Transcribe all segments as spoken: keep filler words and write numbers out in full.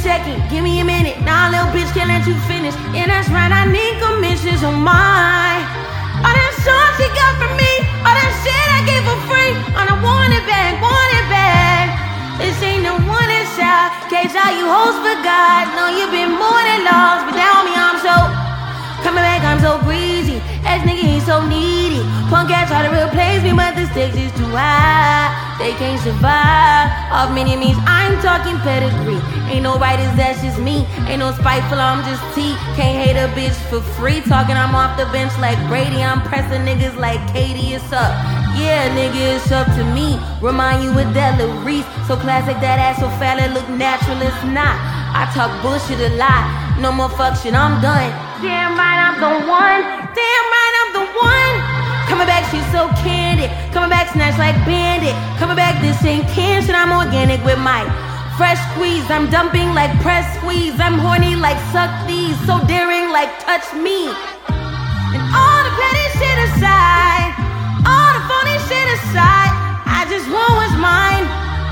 second, give me a minute. Nah, little bitch can't let you finish. Yeah, that's right, I need commissions on mine. All that songs she got from me, all that shit I gave for free. And I want it back, want it back. This ain't no one inside. Case how you hoes forgot. No, you been more than lost, but down me I'm so coming back, I'm so breezy. Ass nigga, he so needy. Punk ass try to replace me, but the stakes is too high. They can't survive off many means. I'm talking pedigree. Ain't no writers, that's just me. Ain't no spiteful, I'm just T. Can't hate a bitch for free. Talking I'm off the bench like Brady. I'm pressing niggas like Katie, it's up. Yeah, nigga, it's up to me. Remind you of Della Reese. So classic, that ass so fat, it look natural, it's not. I talk bullshit a lot. No more fuck shit, I'm done. Damn right, I'm the one. Damn right, I'm the one. Coming back, she's so candid. Coming back, snatch like Bandit. Coming back, this ain't canned shit, I'm organic with my fresh squeeze. I'm dumping like press squeeze. I'm horny like suck these. So daring like touch me. And all the petty shit aside, all the phony shit aside, I just want what's mine.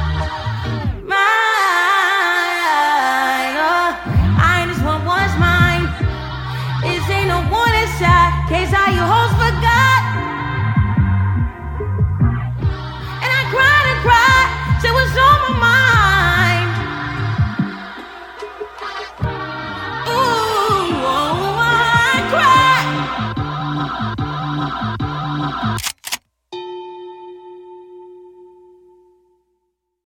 Mine. Oh, I just want what's mine. This ain't no one inside. Case how you hoes forgot. And I cried and cried. Shit was on my mind.